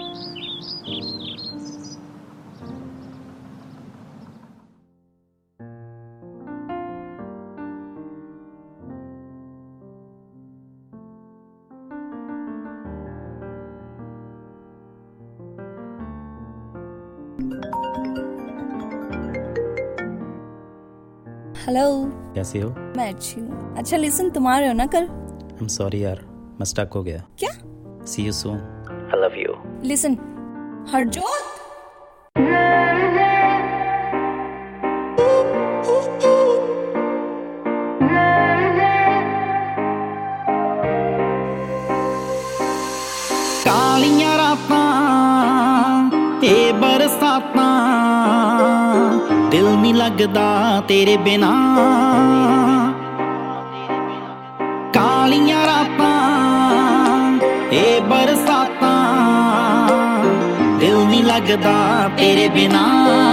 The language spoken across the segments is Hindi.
हेलो, कैसी हो? मैं अच्छी हूँ। अच्छा लिसन, तुम आ रहे हो ना कल? I'm sorry यार, मैं स्टक हो गया। क्या? See you soon. I love you. Listen, Harjot. कालियां रातां ए बरसातां दिल नहीं लगदा तेरे बिना। कालियां रातां ए बरसातां दिल नहीं लगदा तेरे बिना।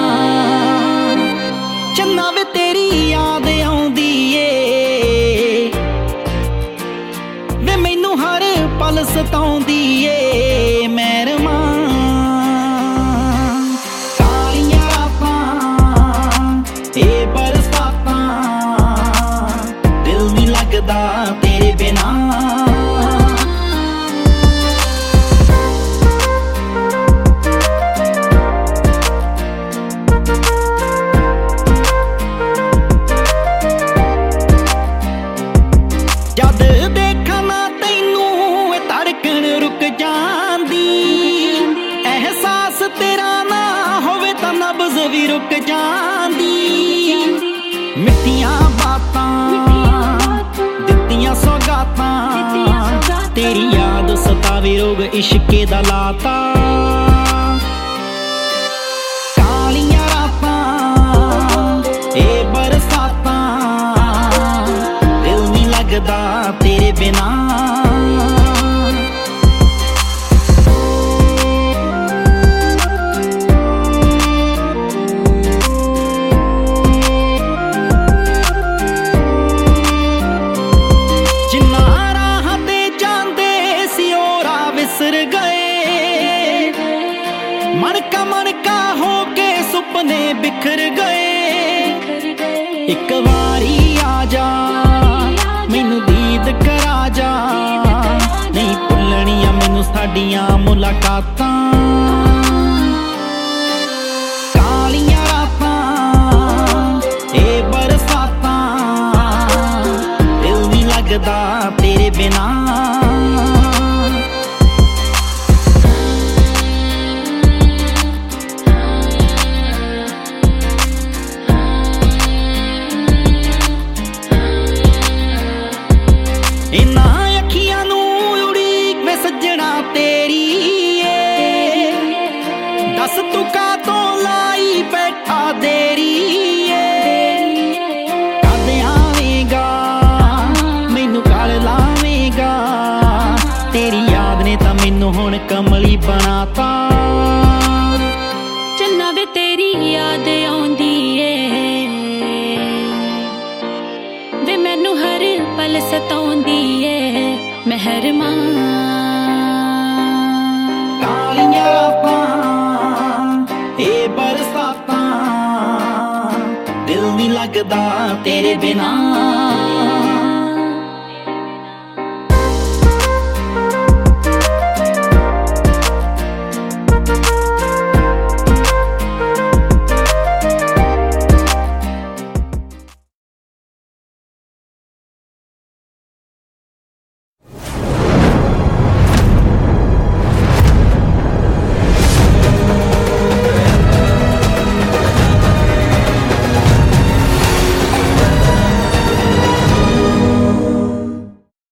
चन्ना वे तेरी याद आउंदी ए वे मैनू हर पल सताउंदी ए मैरमा। कालियां रातां ए बरसातां दिल नहीं लगदा तेरे बिना। जद देखा ना तैनू धड़कन रुक जांदी, एहसास तेरा ना होवे तां नब्ज़ भी रुक जांदी। मिठियां बातां दित्तियां सौगातां तेरी याद सतावे रोग इश्के दा लाता। कालियां रातां ए बरसातां दिल नहीं लगदा तेरे बिना। जिन्ना राह ते जांदे सी ओ राह विसर गए, मनका हो के सुपने बिखर गए। एक वारी आ जा मैनू दीद करा जा, नहीं भुलनियां मैनू साडियां मुलाकातां। कालियां रातां ए बरसातां दिल नहीं लगदा तेरे बिना। इन्ना अखियां नू उड़ीक वे सज्जणा तेरी ए, दस तू कातों लाई बैठा देरी ए। कद आवेगा मैनू गल लावेगा, तेरी याद ने तां मैनू हुण कमली बनाता। चन्ना वे तेरी याद आउंदी ए वे मैनू हर पल सताउंदी ए मेहरमा। कालियां रातां ए बरसातां दिल नहीं लगदा तेरे बिना।